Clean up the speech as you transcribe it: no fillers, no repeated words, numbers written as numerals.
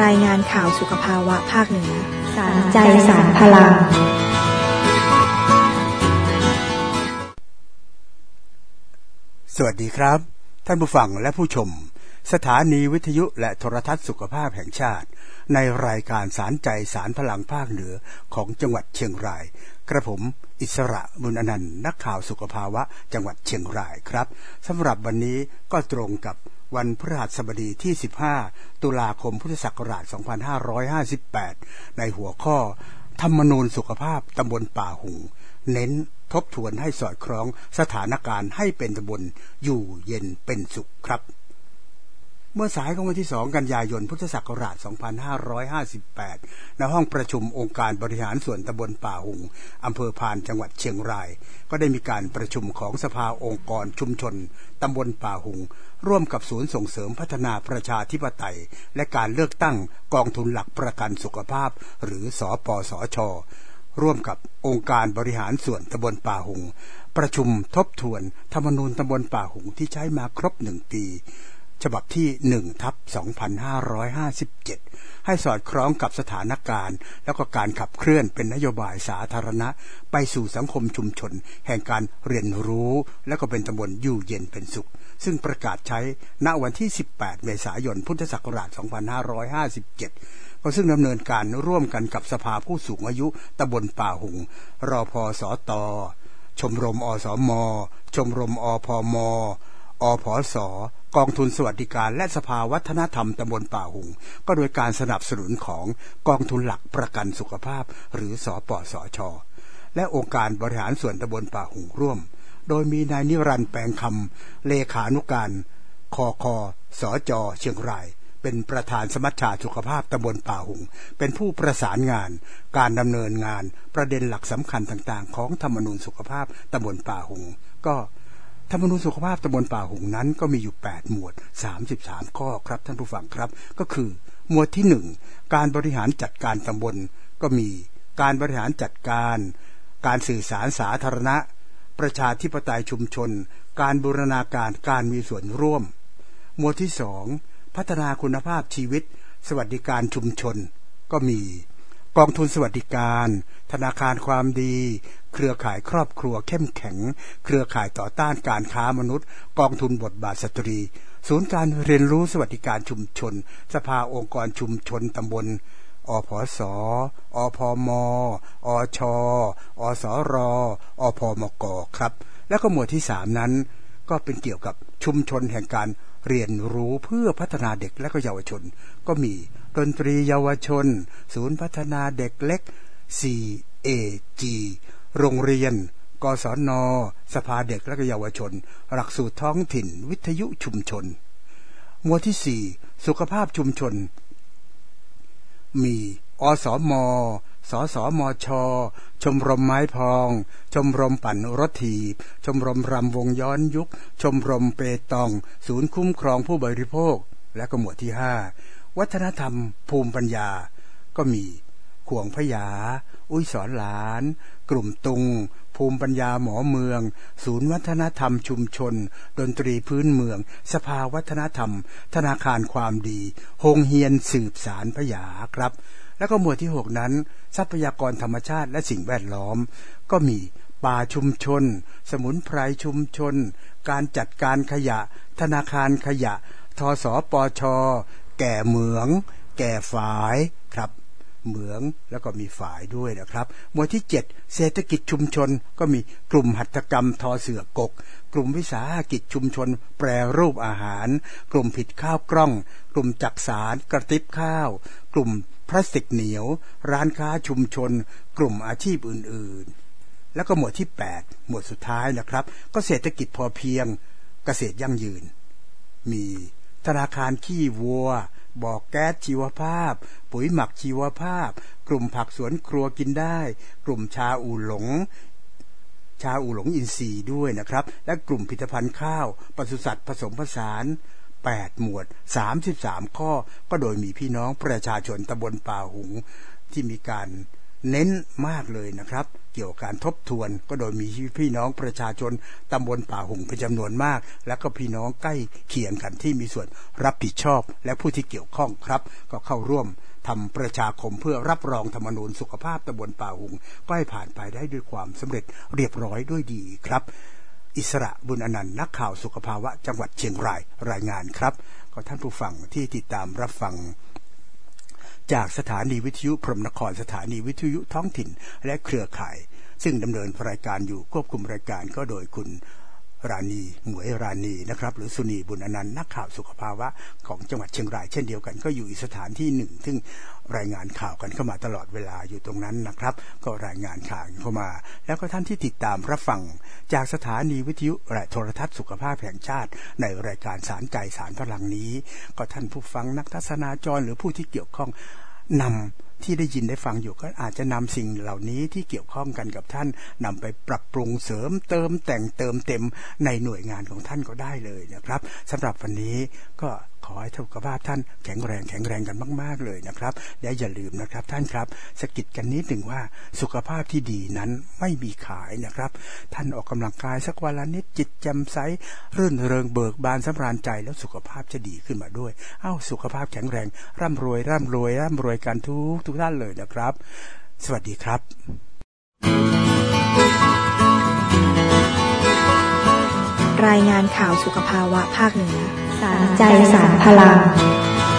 รายงานข่าวสุขภาวะภาคเหนือสารใจสารพลังสวัสดีครับท่านผู้ฟังและผู้ชมสถานีวิทยุและโทรทัศน์สุขภาพแห่งชาติในรายการสารใจสารพลังภาคเหนือของจังหวัดเชียงรายกระผมอิสระบุญอนันต์นักข่าวสุขภาวะจังหวัดเชียงรายครับสำหรับวันนี้ก็ตรงกับวันพฤหัสบดีที่15ตุลาคมพุทธศักราช2558ในหัวข้อธรรมนูญสุขภาพตำบลป่าหุงเน้นทบทวนให้สอดคล้องสถานการณ์ให้เป็นตำบลอยู่เย็นเป็นสุขครับเมื่อสายของวันที่2กันยายนพุทธศักราช2558ณห้องประชุมองค์การบริหารส่วนตำบลป่าหุงอำเภอพานจังหวัดเชียงรายก็ได้มีการประชุมของสภาองค์กรชุมชนตำบลป่าหุงร่วมกับศูนย์ส่งเสริมพัฒนาประชาธิปไตยและการเลือกตั้งกองทุนหลักประกันสุขภาพหรือสปสช.ร่วมกับองค์การบริหารส่วนตำบลป่าหุงประชุมทบทวนธรรมนูญตำบลป่าหุงที่ใช้มาครบ1 ปีฉบับที่1/2557ให้สอดคล้องกับสถานการณ์แล้วก็การขับเคลื่อนเป็นนโยบายสาธารณะไปสู่สังคมชุมชนแห่งการเรียนรู้และก็เป็นตำบลอยู่เย็นเป็นสุขซึ่งประกาศใช้ณวันที่18เมษายนพุทธศักราช2557ก็ซึ่งดำเนินการร่วมกันกับสภาผู้สูงอายุตำบลป่าหุงรพสตชมรมอสมชมรมอพมอพสกองทุนสวัสดิการและสภาวัฒนธรรมตำบลป่าหุงก็โดยการสนับสนุนของกองทุนหลักประกันสุขภาพหรือสปสช.และองค์การบริหารส่วนตำบลป่าหุงร่วมโดยมีนายนิรันดร์แปลงคำเลขานุการคคสจ.เชียงรายเป็นประธานสมัชชาสุขภาพตำบลป่าหุงเป็นผู้ประสานงานการดำเนินงานประเด็นหลักสำคัญต่างๆของธรรมนูญสุขภาพตำบลป่าหุงก็ธรรมนูญสุขภาพตำบลป่าหุงนั้นก็มีอยู่8หมวด33ข้อครับท่านผู้ฟังครับก็คือหมวดที่1การบริหารจัดการตำบลก็มีการบริหารจัดการการสื่อสารสาธารณะประชาธิปไตยชุมชนการบูรณาการการมีส่วนร่วมหมวดที่2พัฒนาคุณภาพชีวิตสวัสดิการชุมชนก็มีกองทุนสวัสดิการธนาคารความดีเครือข่ายครอบครัวเข้มแข็งเครือข่ายต่อต้านการค้ามนุษย์กองทุนบทบาทสตรีศูนย์การเรียนรู้สวัสดิการชุมชนสภาองค์กรชุมชนตำบลอพสอพมอชอสรอพมกครับแล้วก็หมวดที่3นั้นก็เป็นเกี่ยวกับชุมชนแห่งการเรียนรู้เพื่อพัฒนาเด็กและก็เยาวชนก็มีดนตรีเยาวชนศูนย์พัฒนาเด็กเล็ก CAG โรงเรียนกศนสภาเด็กและก็เยาวชนหลักสูตรท้องถิ่นวิทยุชุมชนหมวดที่4สุขภาพชุมชนมีอสมสสมชชมรมไม้พองชมรมปั่นรถถีบชมรมรำวงย้อนยุคชมรมเปตองศูนย์คุ้มครองผู้บริโภคและก็หมวดที่5วัฒนธรรมภูมิปัญญาก็มีขวงพยาอุ้ยสอนหลานกลุ่มตุงภูมิปัญญาหมอเมืองศูนย์วัฒนธรรมชุมชนดนตรีพื้นเมืองสภาวัฒนธรรมธนาคารความดีโฮงเฮียนสืบสารพยาครับแล้วก็หมวดที่6นั้นทรัพยากรธรรมชาติและสิ่งแวดล้อมก็มีป่าชุมชนสมุนไพรชุมชนการจัดการขยะธนาคารขยะทสปชแก่เหมืองแก่ฝายครับเหมืองแล้วก็มีฝายด้วยนะครับหมวดที่7เศรษฐกิจชุมชนก็มีกลุ่มหัตถกรรมทอเสือกกกลุ่มวิสาหกิจชุมชนแปรรูปอาหารกลุ่มผิดข้าวกล้องกลุ่มจักสารกระติบข้าวกลุ่มพลาสติกเหนียวร้านค้าชุมชนกลุ่มอาชีพอื่นๆแล้วก็หมวดที่8หมวดสุดท้ายนะครับก็เศรษฐกิจพอเพียงเกษตรยั่งยืนมีธนาคารขี้วัวบ่อแก๊สชีวภาพปุ๋ยหมักชีวภาพกลุ่มผักสวนครัวกินได้กลุ่มชาอู่หลงอินทรีย์ด้วยนะครับและกลุ่มผลิตภัณฑ์ข้าวปศุสัตว์ผสมผสาน8หมวด33ข้อก็โดยมีพี่น้องประชาชนตำบลป่าหุงที่มีการเน้นมากเลยนะครับเกี่ยวกับการทบทวนก็โดยมีพี่น้องประชาชนตำบลป่าหุ่งเป็นจำนวนมากและก็พี่น้องใกล้เคียงกันที่มีส่วนรับผิดชอบและผู้ที่เกี่ยวข้องครับก็เข้าร่วมทำประชาคมเพื่อรับรองธรรมนูญสุขภาพตำบลป่าหุ่งก็ให้ผ่านไปได้ด้วยความสำเร็จเรียบร้อยด้วยดีครับอิสระบุญอนันต์นักข่าวสุขภาวะจังหวัดเชียงรายรายงานครับก็ท่านผู้ฟังที่ติดตามรับฟังจากสถานีวิทยุพรหมนครสถานีวิทยุท้องถิ่นและเครือข่ายซึ่งดำเนินรายการอยู่ควบคุมรายการก็โดยคุณราณีหมวยราณีนะครับหรือสุนีบุญอนันต์นักข่าวสุขภาวะของจังหวัดเชียงรายเช่นเดียวกันก็อยู่อีกสถานที่หนึ่งซึ่งรายงานข่าวกันเข้ามาตลอดเวลาอยู่ตรงนั้นนะครับก็รายงานข่าวเข้ามาแล้วก็ท่านที่ติดตามรับฟังจากสถานีวิทยุและโทรทัศน์สุขภาพแห่งชาติในรายการสารใจสารพลังนี้ก็ท่านผู้ฟังนักทัศนาจรหรือผู้ที่เกี่ยวข้องนำที่ได้ยินได้ฟังอยู่ก็อาจจะนำสิ่งเหล่านี้ที่เกี่ยวข้องกันกับท่านนำไปปรับปรุงเสริมเติมแต่งเติมเต็มในหน่วยงานของท่านก็ได้เลยนะครับสำหรับวันนี้ก็ขอให้สุขภาพท่านแข็งแรงกันมากๆเลยนะครับและอย่าลืมนะครับท่านครับสะกิดกันนิดหนึ่งว่าสุขภาพที่ดีนั้นไม่มีขายนะครับท่านออกกำลังกายสักวันละนิดจิตแจ่มใสรื่นเริงเบิกบานสำราญใจแล้วสุขภาพจะดีขึ้นมาด้วยสุขภาพแข็งแรงร่ำรวยกันทุกท่านเลยนะครับสวัสดีครับรายงานข่าวสุขภาวะภาคเหนือสารใจสารพลัง